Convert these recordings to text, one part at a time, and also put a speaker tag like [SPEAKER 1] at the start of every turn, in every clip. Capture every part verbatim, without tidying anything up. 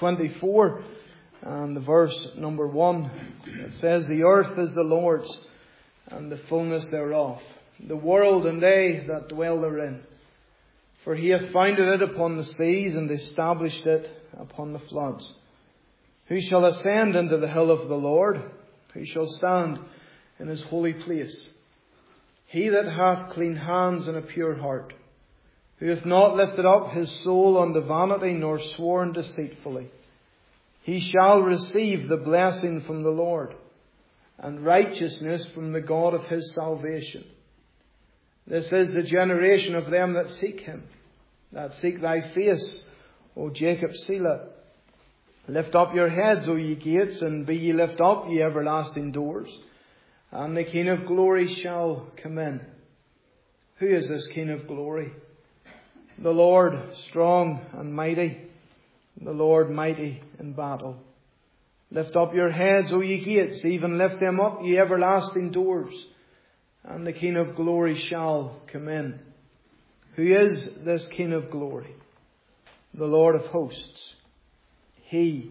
[SPEAKER 1] twenty-four and the verse number one. It says, "The earth is the Lord's, and the fullness thereof, the world and they that dwell therein. For he hath founded it upon the seas, and established it upon the floods. Who shall ascend into the hill of the Lord? Who shall stand in his holy place? He that hath clean hands and a pure heart, who hath not lifted up his soul unto vanity, nor sworn deceitfully. He shall receive the blessing from the Lord, and righteousness from the God of his salvation. This is the generation of them that seek him, that seek thy face, O Jacob, Selah. Lift up your heads, O ye gates, and be ye lift up, ye everlasting doors, and the King of glory shall come in." Who is this King of glory? The Lord strong and mighty, the Lord mighty in battle. Lift up your heads, O ye gates, even lift them up, ye everlasting doors, and the King of glory shall come in. Who is this King of glory? The Lord of hosts. He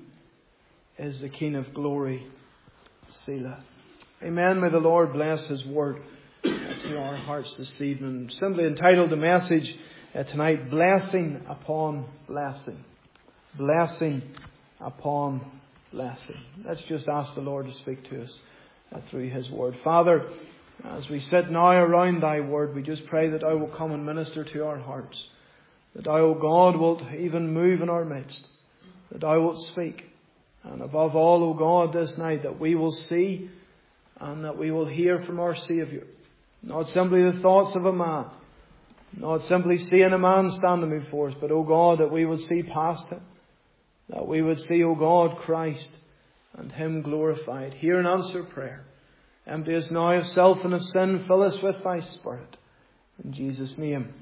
[SPEAKER 1] is the King of glory. Selah. Amen. May the Lord bless his word to our hearts this evening. Simply entitled the message uh, tonight, Blessing Upon Blessing. Blessing upon blessing. Let's just ask the Lord to speak to us uh, through his word. Father, as we sit now around thy word, we just pray that thou will come and minister to our hearts. That thou, O God, wilt even move in our midst. That thou wilt speak. And above all, O God, this night, that we will see and that we will hear from our Saviour. Not simply the thoughts of a man. Not simply seeing a man standing before us. But, O God, that we would see past him. That we would see, O God, Christ and him glorified. Hear and answer prayer. Empty us now of self and of sin. Fill us with thy Spirit. In Jesus' name.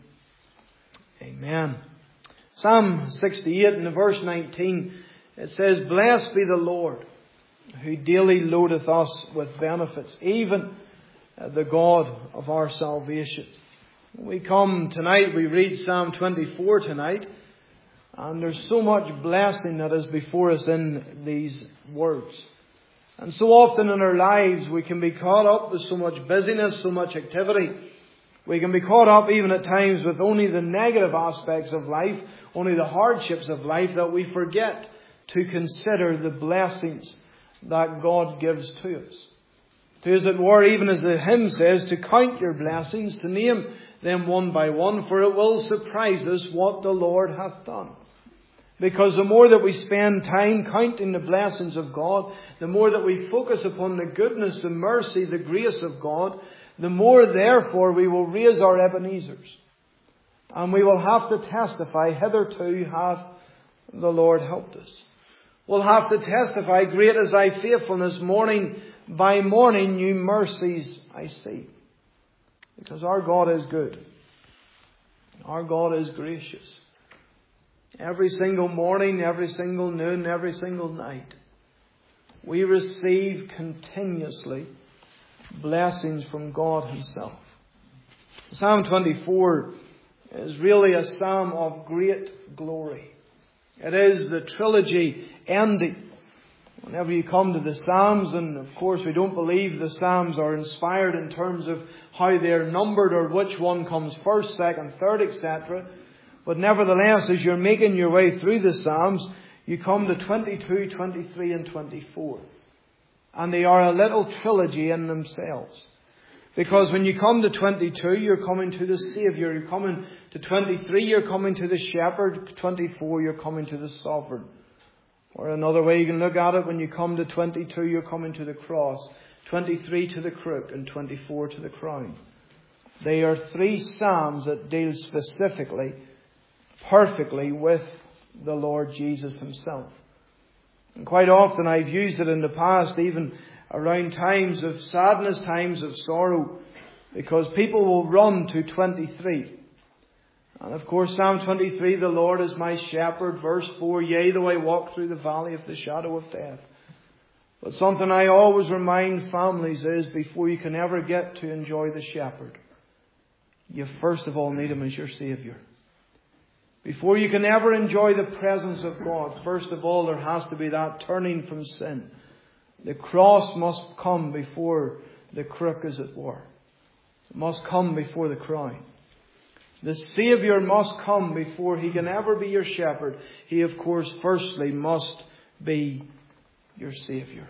[SPEAKER 1] Amen. Psalm sixty-eight and verse nineteen. It says, "Blessed be the Lord, who daily loadeth us with benefits, even the God of our salvation." We come tonight, we read Psalm twenty-four tonight, and there's so much blessing that is before us in these words. And so often in our lives we can be caught up with so much busyness, so much activity. We can be caught up even at times with only the negative aspects of life, only the hardships of life, that we forget to consider the blessings that God gives to us. To, as it were, even as the hymn says, to count your blessings, to name them one by one, for it will surprise us what the Lord hath done. Because the more that we spend time counting the blessings of God, the more that we focus upon the goodness, the mercy, the grace of God, the more therefore we will raise our Ebenezers. And we will have to testify, hitherto hath the Lord helped us. We'll have to testify, great is thy faithfulness, morning by morning new mercies I see. Because our God is good. Our God is gracious. Every single morning, every single noon, every single night, we receive continuously blessings from God himself. Psalm twenty-four is really a psalm of great glory. It is the trilogy ending. Whenever you come to the Psalms, and of course we don't believe the Psalms are inspired in terms of how they're numbered or which one comes first, second, third, et cetera. But nevertheless, as you're making your way through the Psalms, you come to twenty-two, twenty-three and twenty-four. And they are a little trilogy in themselves. Because when you come to twenty-two, you're coming to the Saviour. You're coming to twenty-three, you're coming to the Shepherd. twenty-four, you're coming to the Sovereign. Or another way you can look at it, when you come to twenty-two, you're coming to the cross. twenty-three to the crook, and twenty-four to the crown. They are three psalms that deal specifically, perfectly with the Lord Jesus himself. And quite often I've used it in the past, even around times of sadness, times of sorrow, because people will run to twenty-three. And of course, Psalm twenty-three, the Lord is my shepherd. Verse four, yea, though I walk through the valley of the shadow of death. But something I always remind families is, before you can ever get to enjoy the shepherd, you first of all need him as your Saviour. Before you can ever enjoy the presence of God, first of all, there has to be that turning from sin. The cross must come before the crook, as it were. It must come before the crown. The Saviour must come before He can ever be your shepherd. He, of course, firstly must be your Saviour.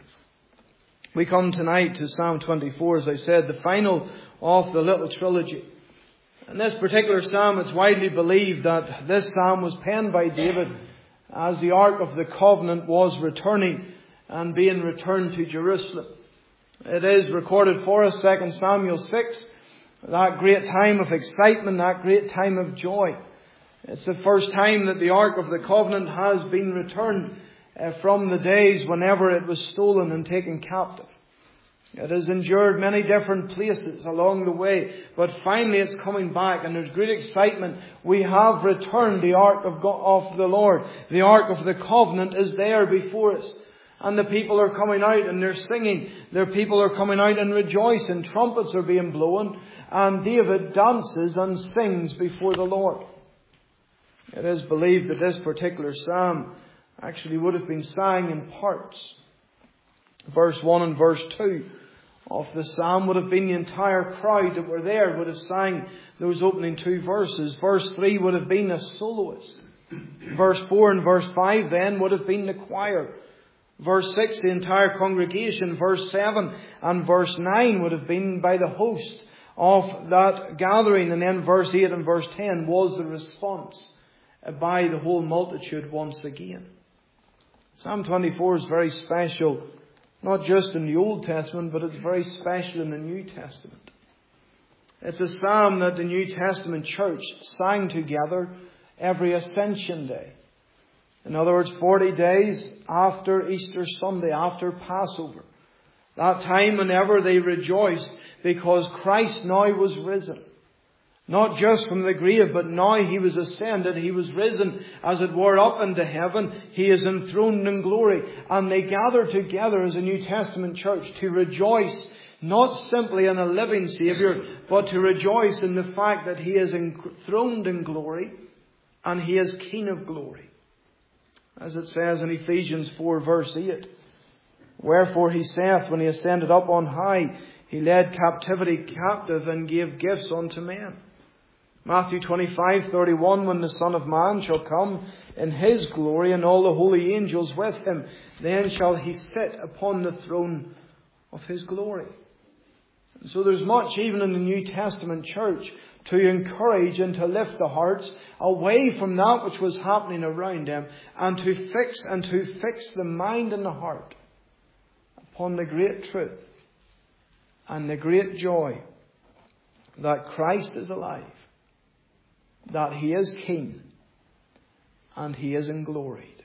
[SPEAKER 1] We come tonight to Psalm twenty-four, as I said, the final of the little trilogy. In this particular psalm, it's widely believed that this psalm was penned by David as the Ark of the Covenant was returning and being returned to Jerusalem. It is recorded for us, Second Samuel six, that great time of excitement, that great time of joy. It's the first time that the Ark of the Covenant has been returned uh, from the days whenever it was stolen and taken captive. It has endured many different places along the way, but finally it's coming back, and there's great excitement. We have returned the Ark of God, of the Lord. The Ark of the Covenant is there before us. And the people are coming out and they're singing. Their people are coming out and rejoicing. Trumpets are being blown. And David dances and sings before the Lord. It is believed that this particular psalm actually would have been sang in parts. Verse one and verse two of the psalm would have been the entire crowd that were there would have sang those opening two verses. Verse three would have been a soloist. Verse four and verse five then would have been the choir. Verse six, the entire congregation. Verse seven and verse nine would have been by the host of that gathering. And then verse eight and verse ten was the response by the whole multitude once again. Psalm twenty-four is very special, not just in the Old Testament, but it's very special in the New Testament. It's a psalm that the New Testament church sang together every Ascension Day. In other words, forty days after Easter Sunday, after Passover. That time whenever they rejoiced because Christ now was risen. Not just from the grave, but now He was ascended. He was risen, as it were, up into heaven. He is enthroned in glory. And they gather together as a New Testament church to rejoice, not simply in a living Saviour, but to rejoice in the fact that He is enthroned in glory and He is King of glory. As it says in Ephesians four verse eight, wherefore He saith, when He ascended up on high, He led captivity captive and gave gifts unto men. Matthew twenty-five thirty-one, when the Son of Man shall come in His glory and all the holy angels with Him, then shall He sit upon the throne of His glory. And so there's much even in the New Testament church to encourage and to lift the hearts away from that which was happening around them, and to fix and to fix the mind and the heart upon the great truth and the great joy that Christ is alive, that He is King, and He is engloried.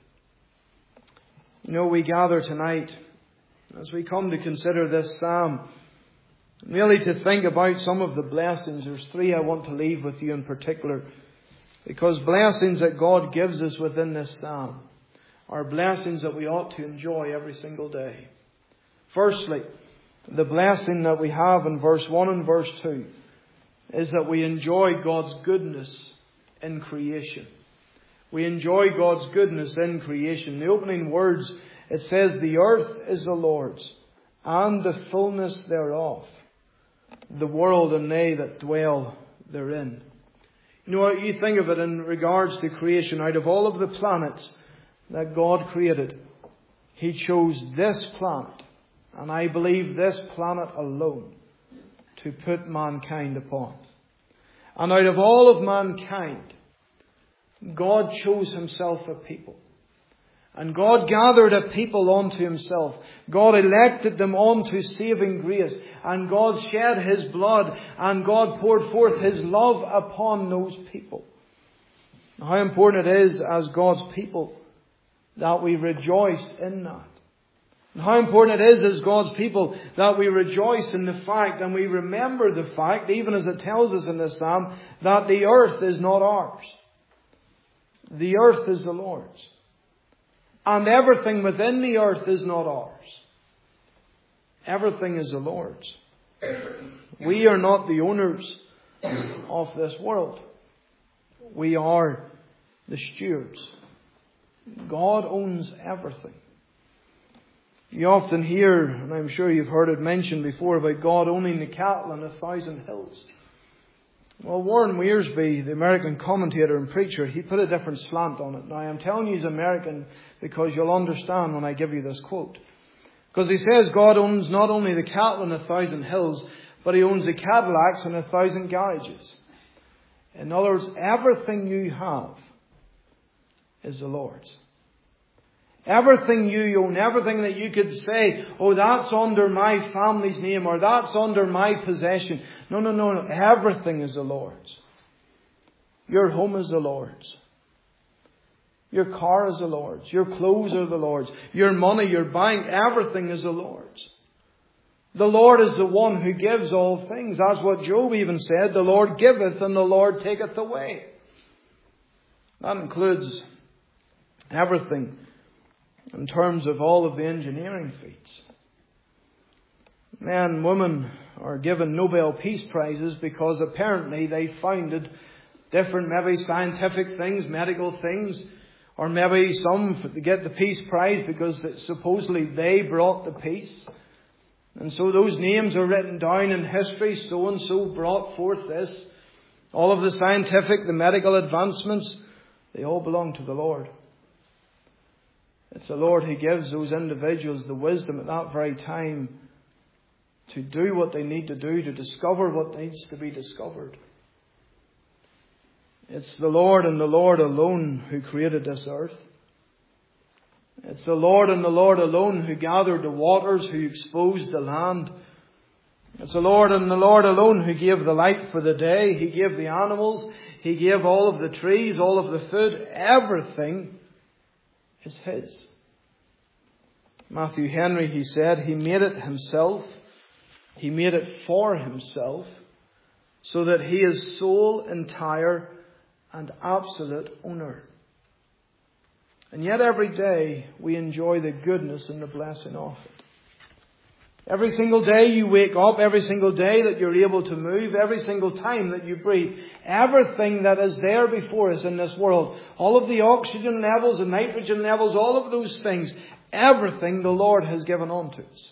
[SPEAKER 1] You know, we gather tonight as we come to consider this psalm, really to think about some of the blessings. There's three I want to leave with you in particular, because blessings that God gives us within this psalm are blessings that we ought to enjoy every single day. Firstly, the blessing that we have in verse one and verse two is that we enjoy God's goodness in creation. We enjoy God's goodness in creation. The opening words, it says, the earth is the Lord's, and the fullness thereof, the world and they that dwell therein. You know what, you think of it in regards to creation. Out of all of the planets that God created, He chose this planet, and I believe this planet alone, to put mankind upon. And out of all of mankind, God chose Himself a people. And God gathered a people unto Himself. God elected them unto saving grace. And God shed His blood. And God poured forth His love upon those people. How important it is as God's people that we rejoice in that. And how important it is as God's people that we rejoice in the fact and we remember the fact, even as it tells us in this psalm, that the earth is not ours. The earth is the Lord's. And everything within the earth is not ours. Everything is the Lord's. We are not the owners of this world. We are the stewards. God owns everything. You often hear, and I'm sure you've heard it mentioned before, about God owning the cattle on a thousand hills. Well, Warren Wiersbe, the American commentator and preacher, he put a different slant on it. Now, I'm telling you he's American because you'll understand when I give you this quote. Because he says God owns not only the cattle on a thousand hills, but He owns the Cadillacs in a thousand garages. In other words, everything you have is the Lord's. Everything you own, everything that you could say, oh, that's under my family's name, or that's under my possession. No, no, no, no. Everything is the Lord's. Your home is the Lord's. Your car is the Lord's. Your clothes are the Lord's. Your money, your bank, everything is the Lord's. The Lord is the one who gives all things. That's what Job even said. The Lord giveth and the Lord taketh away. That includes everything in terms of all of the engineering feats. Men and women are given Nobel Peace Prizes because apparently they founded different maybe scientific things, medical things, or maybe some get the Peace Prize because supposedly they brought the peace. And so those names are written down in history. So and so brought forth this. All of the scientific, the medical advancements, they all belong to the Lord. It's the Lord who gives those individuals the wisdom at that very time to do what they need to do, to discover what needs to be discovered. It's the Lord and the Lord alone who created this earth. It's the Lord and the Lord alone who gathered the waters, who exposed the land. It's the Lord and the Lord alone who gave the light for the day. He gave the animals. He gave all of the trees, all of the food. Everything is His. Matthew Henry, he said, He made it Himself. He made it for Himself, so that He is sole, entire, and absolute owner. And yet every day we enjoy the goodness and the blessing of it. Every single day you wake up, every single day that you're able to move, every single time that you breathe, everything that is there before us in this world, all of the oxygen levels and nitrogen levels, all of those things, everything the Lord has given unto us.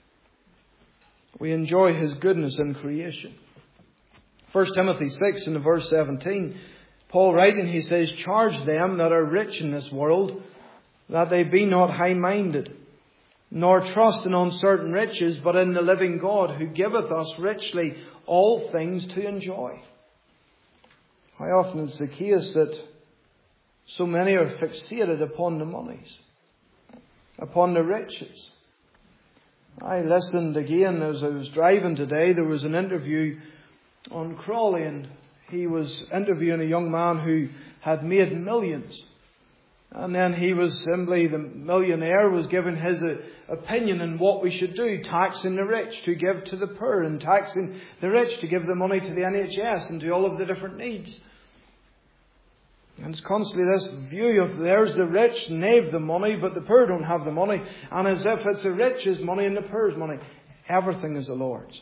[SPEAKER 1] We enjoy His goodness in creation. First Timothy six in verse seventeen, Paul writing, he says, charge them that are rich in this world, that they be not high-minded, nor trust in uncertain riches, but in the living God, who giveth us richly all things to enjoy. How often is the case that so many are fixated upon the monies, upon the riches. I listened again as I was driving today. There was an interview on Crawley, and he was interviewing a young man who had made millions. And then he was simply, the millionaire was giving his uh, opinion on what we should do, taxing the rich to give to the poor, and taxing the rich to give the money to the N H S and to all of the different needs. And it's constantly this view of there's the rich and they've the money, but the poor don't have the money. And as if it's the rich's money and the poor's money. Everything is the Lord's.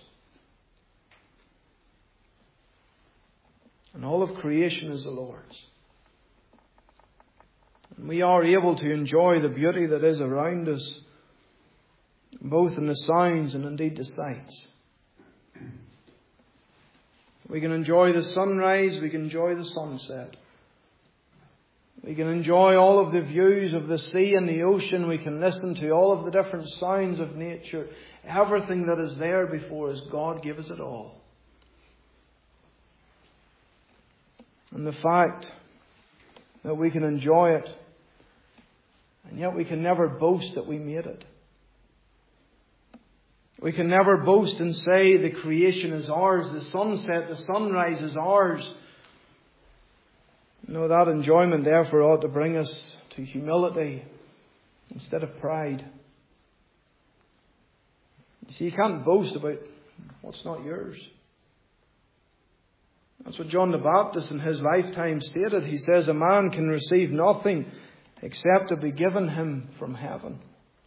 [SPEAKER 1] And all of creation is the Lord's. And we are able to enjoy the beauty that is around us, both in the sounds and indeed the sights. We can enjoy the sunrise, we can enjoy the sunset. We can enjoy all of the views of the sea and the ocean. We can listen to all of the different sounds of nature. Everything that is there before us, God gave us it all. And the fact that we can enjoy it, and yet we can never boast that we made it. We can never boast and say the creation is ours, the sunset, the sunrise is ours. No, that enjoyment therefore ought to bring us to humility instead of pride. You see, you can't boast about what's not yours. That's what John the Baptist in his lifetime stated. He says, a man can receive nothing except to be given him from heaven.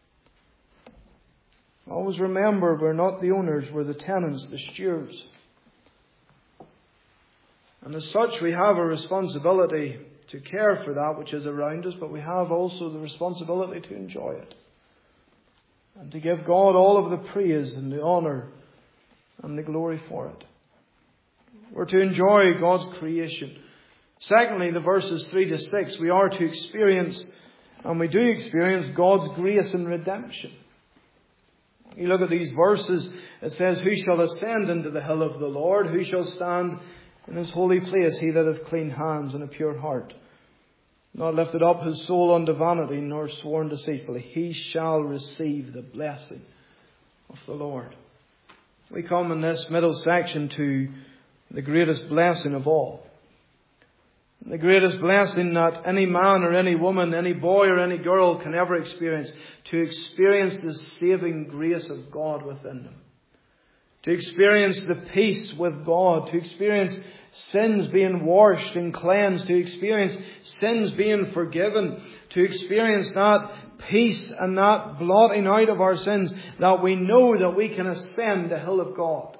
[SPEAKER 1] Always remember, we're not the owners, we're the tenants, the stewards. And as such, we have a responsibility to care for that which is around us, but we have also the responsibility to enjoy it. And to give God all of the praise and the honour and the glory for it. We're to enjoy God's creation. Secondly, the verses three to six, we are to experience, and we do experience, God's grace and redemption. You look at these verses, it says, "Who shall ascend into the hill of the Lord? Who shall stand in His holy place? He that hath clean hands and a pure heart, not lifted up his soul unto vanity, nor sworn deceitfully. He shall receive the blessing of the Lord." We come in this middle section to the greatest blessing of all. The greatest blessing that any man or any woman, any boy or any girl can ever experience. To experience the saving grace of God within them. To experience the peace with God. To experience sins being washed and cleansed. To experience sins being forgiven. To experience that peace and that blotting out of our sins. That we know that we can ascend the hill of God.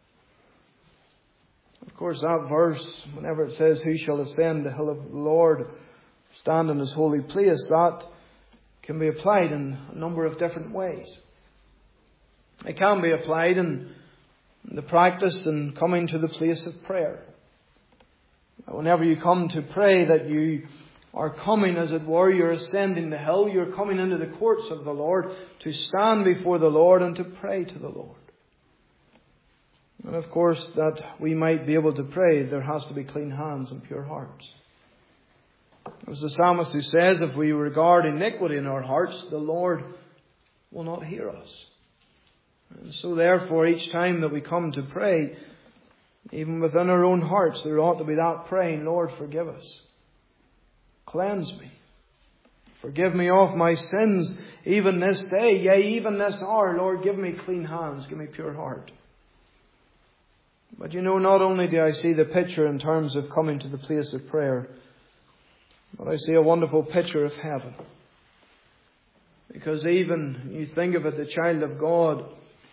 [SPEAKER 1] Of course, that verse, whenever it says, "Who shall ascend the hill of the Lord, stand in His holy place," that can be applied in a number of different ways. It can be applied in the practice in coming to the place of prayer. Whenever you come to pray, that you are coming, as it were, you're ascending the hill, you're coming into the courts of the Lord to stand before the Lord and to pray to the Lord. And of course, that we might be able to pray, there has to be clean hands and pure hearts. It was the psalmist who says, if we regard iniquity in our hearts, the Lord will not hear us. And so therefore, each time that we come to pray, even within our own hearts, there ought to be that praying, "Lord, forgive us. Cleanse me. Forgive me of my sins, even this day, yea, even this hour. Lord, give me clean hands, give me pure heart." But you know, not only do I see the picture in terms of coming to the place of prayer, but I see a wonderful picture of heaven. Because even, you think of it, the child of God,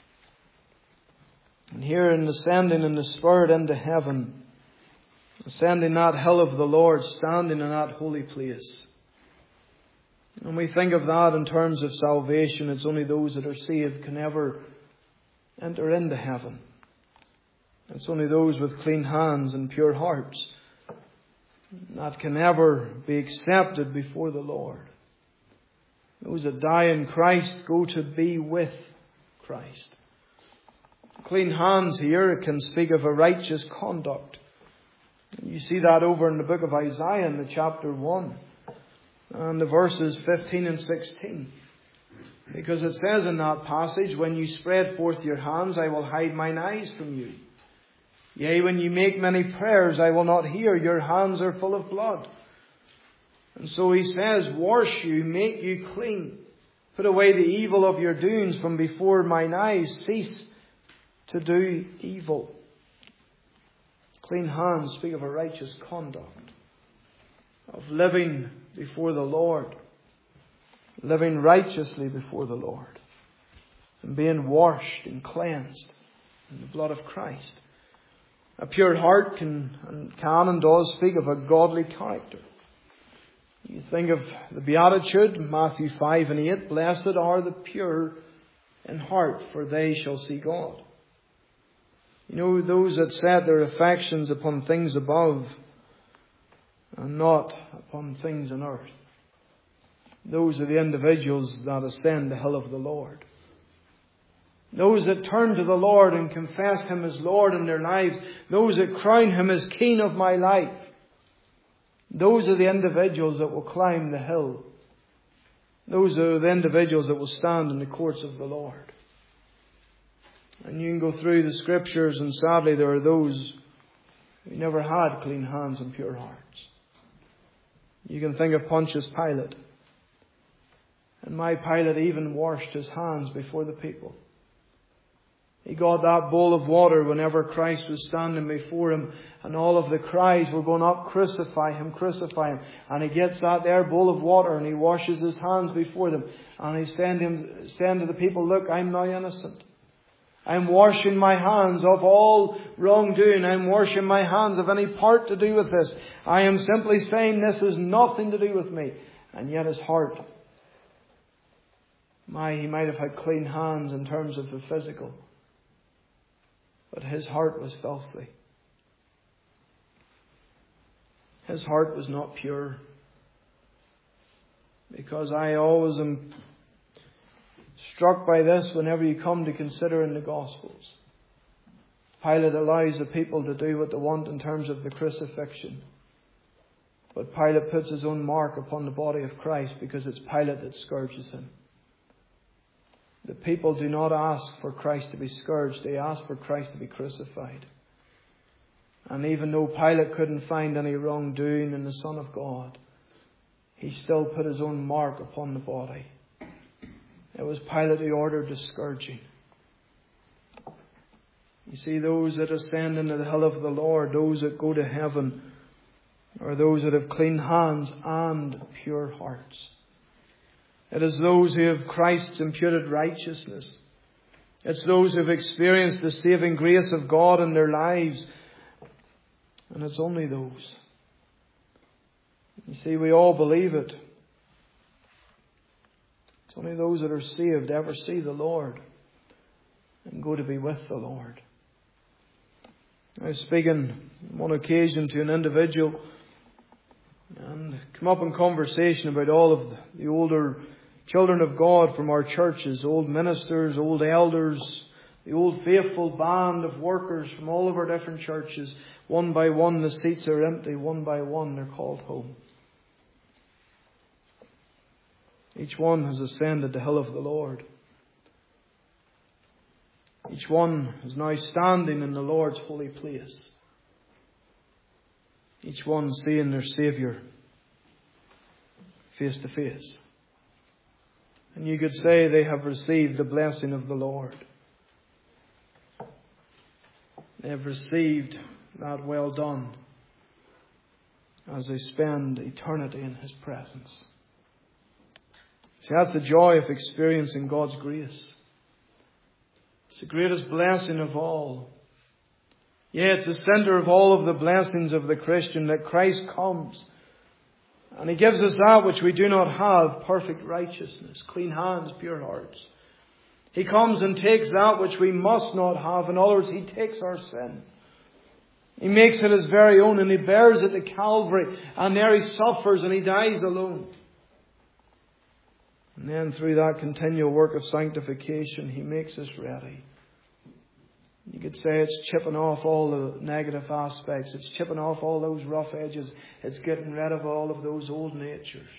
[SPEAKER 1] and here in ascending in the Spirit into heaven, ascending that hill of the Lord, standing in that holy place. When we think of that in terms of salvation, it's only those that are saved can ever enter into heaven. It's only those with clean hands and pure hearts that can ever be accepted before the Lord. Those that die in Christ go to be with Christ. Clean hands here can speak of a righteous conduct. You see that over in the book of Isaiah in the chapter one and the verses fifteen and sixteen. Because it says in that passage, "When you spread forth your hands, I will hide mine eyes from you. Yea, when you make many prayers, I will not hear. Your hands are full of blood." And so he says, "Wash you, make you clean. Put away the evil of your doings from before mine eyes. Cease to do evil." Clean hands speak of a righteous conduct, of living before the Lord, living righteously before the Lord, and being washed and cleansed in the blood of Christ. A pure heart can and can and does speak of a godly character. You think of the Beatitude, Matthew five and eight, "Blessed are the pure in heart, for they shall see God." You know, those that set their affections upon things above and not upon things on earth. Those are the individuals that ascend the hill of the Lord. Those that turn to the Lord and confess Him as Lord in their lives. Those that crown Him as King of my life. Those are the individuals that will climb the hill. Those are the individuals that will stand in the courts of the Lord. And you can go through the Scriptures, and sadly there are those who never had clean hands and pure hearts. You can think of Pontius Pilate. And my Pilate even washed his hands before the people. He got that bowl of water whenever Christ was standing before him, and all of the cries were going up, "Crucify Him, crucify Him." And he gets that there bowl of water and he washes his hands before them. And he send him, send to the people, "Look, I'm now innocent. I'm washing my hands of all wrongdoing. I'm washing my hands of any part to do with this. I am simply saying this has nothing to do with me. And yet his heart, my, he might have had clean hands in terms of the physical, but his heart was filthy. His heart was not pure. Because I always am struck by this whenever you come to consider in the Gospels. Pilate allows the people to do what they want in terms of the crucifixion. But Pilate puts his own mark upon the body of Christ because it's Pilate that scourges him. The people do not ask for Christ to be scourged. They ask for Christ to be crucified. And even though Pilate couldn't find any wrongdoing in the Son of God, he still put his own mark upon the body. It was Pilate who ordered the scourging. You see, those that ascend into the hill of the Lord, those that go to heaven, are those that have clean hands and pure hearts. It is those who have Christ's imputed righteousness. It's those who have experienced the saving grace of God in their lives. And it's only those. You see, we all believe it. It's only those that are saved ever see the Lord and go to be with the Lord. I was speaking on one occasion to an individual and come up in conversation about all of the older children of God from our churches, old ministers, old elders, the old faithful band of workers from all of our different churches. One by one the seats are empty, one by one they're called home. Each one has ascended the hill of the Lord. Each one is now standing in the Lord's holy place. Each one seeing their Saviour face to face. And you could say they have received the blessing of the Lord. They have received that well done as they spend eternity in His presence. See, that's the joy of experiencing God's grace. It's the greatest blessing of all. Yeah, it's the center of all of the blessings of the Christian, that Christ comes and He gives us that which we do not have, perfect righteousness, clean hands, pure hearts. He comes and takes that which we must not have. In other words, He takes our sin. He makes it His very own and He bears it to Calvary, and there He suffers and He dies alone. And then through that continual work of sanctification, He makes us ready. You could say it's chipping off all the negative aspects. It's chipping off all those rough edges. It's getting rid of all of those old natures.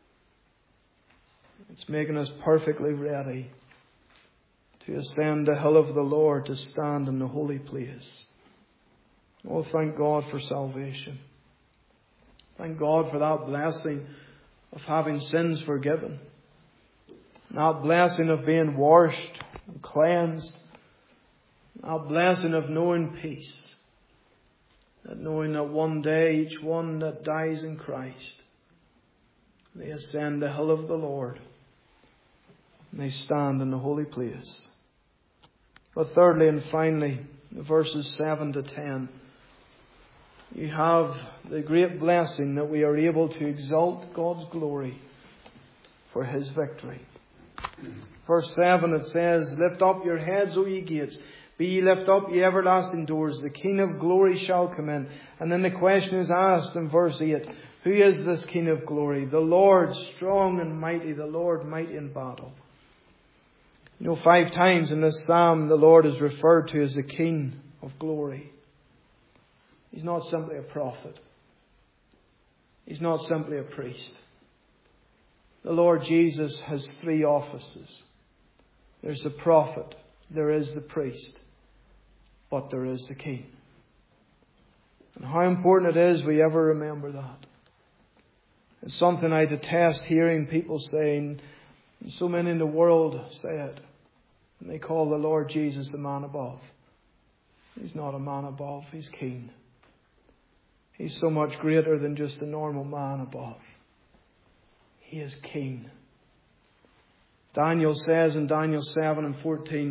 [SPEAKER 1] It's making us perfectly ready to ascend the hill of the Lord, to stand in the holy place. Oh, thank God for salvation. Thank God for that blessing of having sins forgiven. That blessing of being washed and cleansed. That blessing of knowing peace. That knowing that one day each one that dies in Christ, they ascend the hill of the Lord. And they stand in the holy place. But thirdly and finally, verses seven to ten, you have the great blessing that we are able to exalt God's glory for His victory. Verse seven, it says, "Lift up your heads, O ye gates. Be ye lift up, ye everlasting doors. The King of glory shall come in." And then the question is asked in verse eight, who is this King of glory? The Lord strong and mighty, the Lord mighty in battle. You know, five times in this psalm the Lord is referred to as the King of glory. He's not simply a prophet. He's not simply a priest. The Lord Jesus has three offices. There's the prophet, there is the priest, but there is the King. And how important it is we ever remember that. It's something I detest hearing people saying. So many in the world say it. And they call the Lord Jesus the man above. He's not a man above, He's King. He's so much greater than just a normal man above. He is King. Daniel says in Daniel seven and fourteen,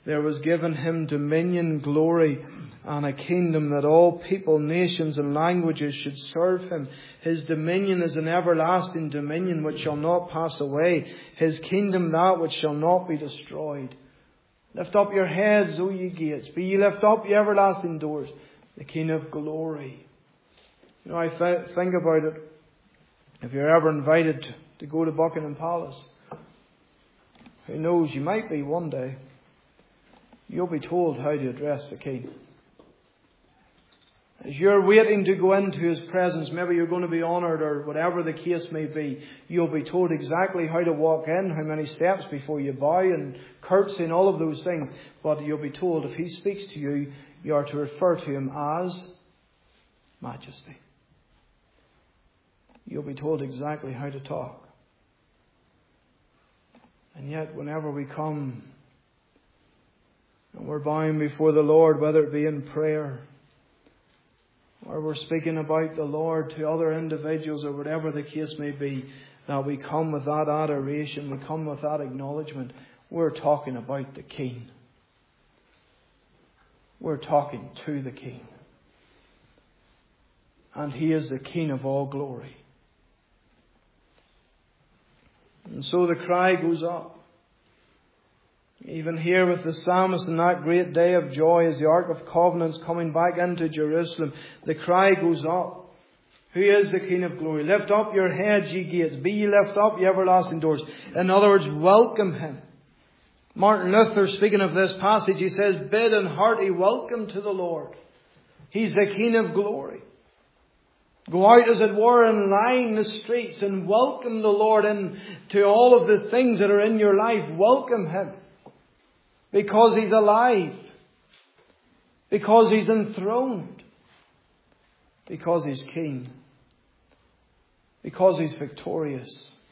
[SPEAKER 1] there was given him dominion, glory, and a kingdom, that all people, nations, and languages should serve him. His dominion is an everlasting dominion which shall not pass away. His kingdom that which shall not be destroyed. Lift up your heads, O ye gates. Be ye lift up, ye everlasting doors. The King of glory. You know, I th- think about it. If you're ever invited to go to Buckingham Palace, who knows, you might be one day. You'll be told how to address the King. As you're waiting to go into His presence, maybe you're going to be honoured or whatever the case may be, you'll be told exactly how to walk in, how many steps before you bow and curtsy and all of those things. But you'll be told if He speaks to you, you are to refer to Him as Majesty. You'll be told exactly how to talk. And yet, whenever we come and we're bowing before the Lord, whether it be in prayer, or we're speaking about the Lord to other individuals, or whatever the case may be, that we come with that adoration, we come with that acknowledgement, we're talking about the King. We're talking to the King. And He is the King of all glory. And so the cry goes up. Even here with the psalmist in that great day of joy as the Ark of Covenant's coming back into Jerusalem, the cry goes up. Who is the King of glory? Lift up your heads, ye gates. Be ye lift up, ye everlasting doors. In other words, welcome Him. Martin Luther, speaking of this passage, he says, bid an hearty welcome to the Lord. He's the King of glory. Go out, as it were, and line the streets and welcome the Lord into all of the things that are in your life. Welcome Him. Because He's alive. Because He's enthroned. Because He's King. Because He's victorious.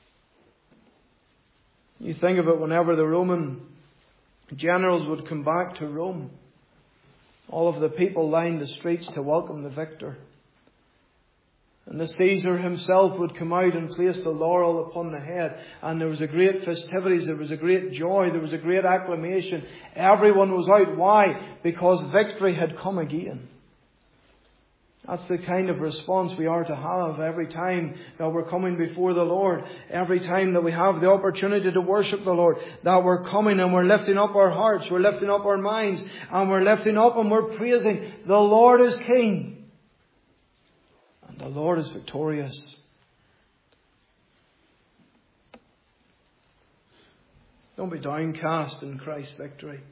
[SPEAKER 1] You think of it, whenever the Roman generals would come back to Rome, all of the people lined the streets to welcome the victor. And the Caesar himself would come out and place the laurel upon the head. And there was a great festivities, there was a great joy, there was a great acclamation. Everyone was out. Why? Because victory had come again. That's the kind of response we are to have every time that we're coming before the Lord. Every time that we have the opportunity to worship the Lord. That we're coming and we're lifting up our hearts, we're lifting up our minds, and we're lifting up and we're praising. The Lord is King. The Lord is victorious. Don't be downcast in Christ's victory.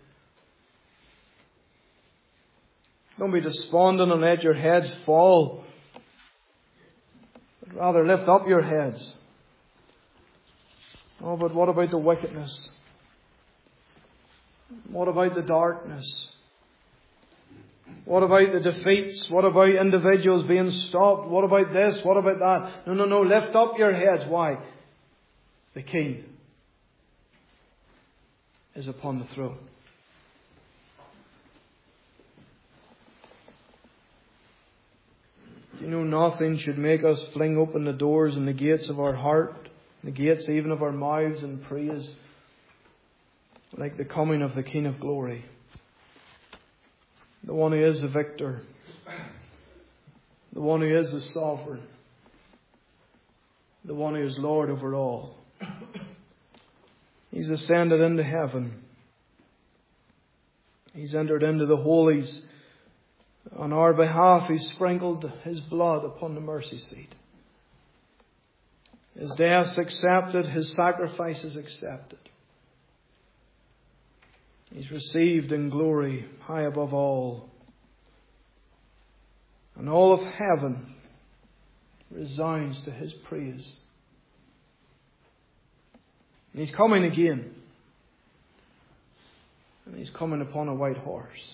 [SPEAKER 1] Don't be despondent and let your heads fall. But rather lift up your heads. Oh, but what about the wickedness? What about the darkness? What about the defeats? What about individuals being stopped? What about this? What about that? No, no, no. Lift up your heads. Why? The King is upon the throne. Do you know, nothing should make us fling open the doors and the gates of our heart, the gates even of our mouths in praise, like the coming of the King of glory. The one who is the victor. The one who is the sovereign. The one who is Lord over all. He's ascended into heaven. He's entered into the holies. On our behalf, He sprinkled His blood upon the mercy seat. His death's accepted. His sacrifice is accepted. He's received in glory high above all. And all of heaven resounds to His praise. And He's coming again. And He's coming upon a white horse.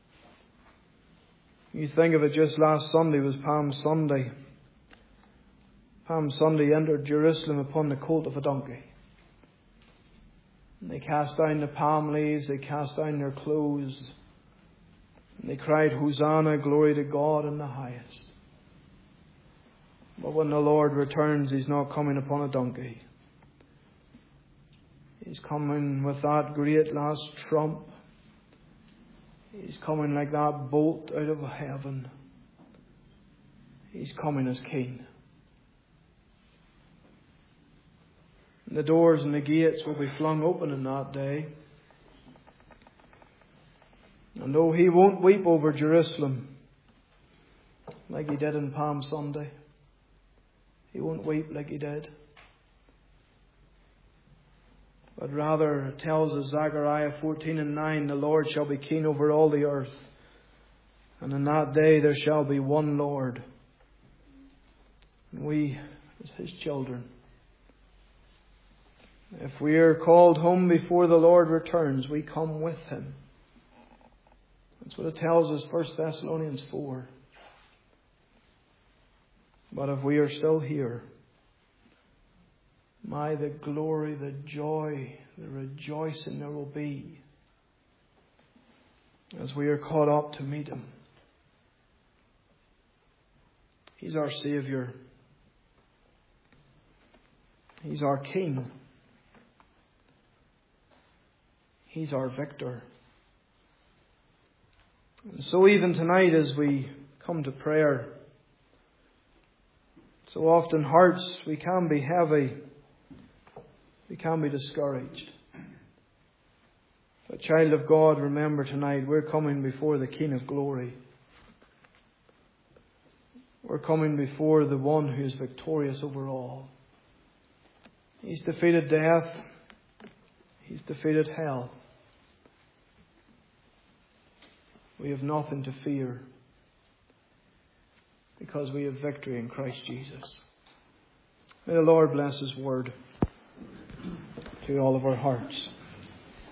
[SPEAKER 1] You think of it, just last Sunday was Palm Sunday. Palm Sunday entered Jerusalem upon the colt of a donkey. And they cast down the palm leaves, they cast down their clothes, and they cried, Hosanna, glory to God in the highest. But when the Lord returns, He's not coming upon a donkey. He's coming with that great last trump, He's coming like that bolt out of heaven. He's coming as King. And the doors and the gates will be flung open in that day. And though He won't weep over Jerusalem like He did in Palm Sunday, He won't weep like He did. But rather it tells us, Zechariah fourteen and nine, the Lord shall be king over all the earth. And in that day there shall be one Lord. And we, as His children, if we are called home before the Lord returns, we come with Him. That's what it tells us, First Thessalonians four. But if we are still here, my, the glory, the joy, the rejoicing there will be as we are caught up to meet Him. He's our Saviour. He's our King. He's our victor. And so even tonight as we come to prayer, so often hearts, we can be heavy. We can be discouraged. But child of God, remember tonight, we're coming before the King of glory. We're coming before the one who is victorious over all. He's defeated death. He's defeated hell. We have nothing to fear because we have victory in Christ Jesus. May the Lord bless His word to all of our hearts.